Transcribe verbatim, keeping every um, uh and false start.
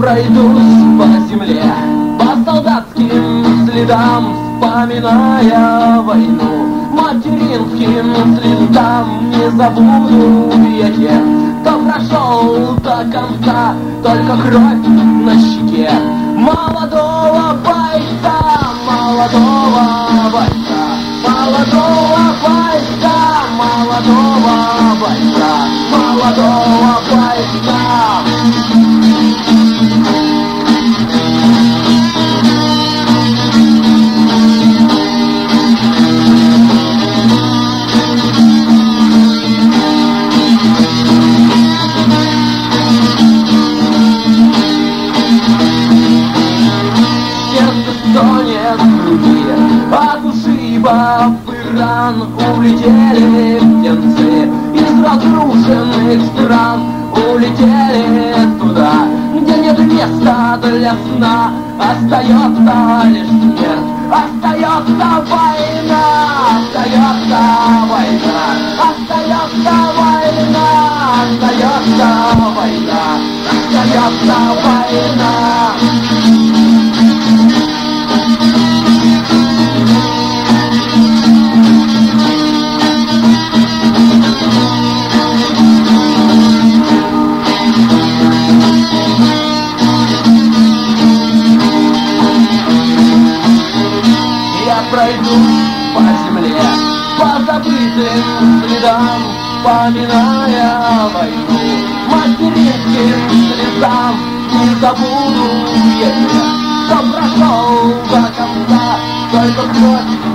пройдусь по земле, по солдатским следам, вспоминая войну, материнским слезам. Не забуду я тех, кто прошел до конца, только кровь на щеке молодого бойца, молодого бойца, молодого бойца, молодого бойца, молодого бойца. От ушибов и ран улетели птенцы из разрушенных стран, улетели туда, где нет места для сна. Остается лишь смерть, остается война, остается война, остается война, остается война, остается война. Пройду по земле, по забытым следам, вспоминая войну, материнским слезам. Не забуду я тех, кто прошел до конца, только кровь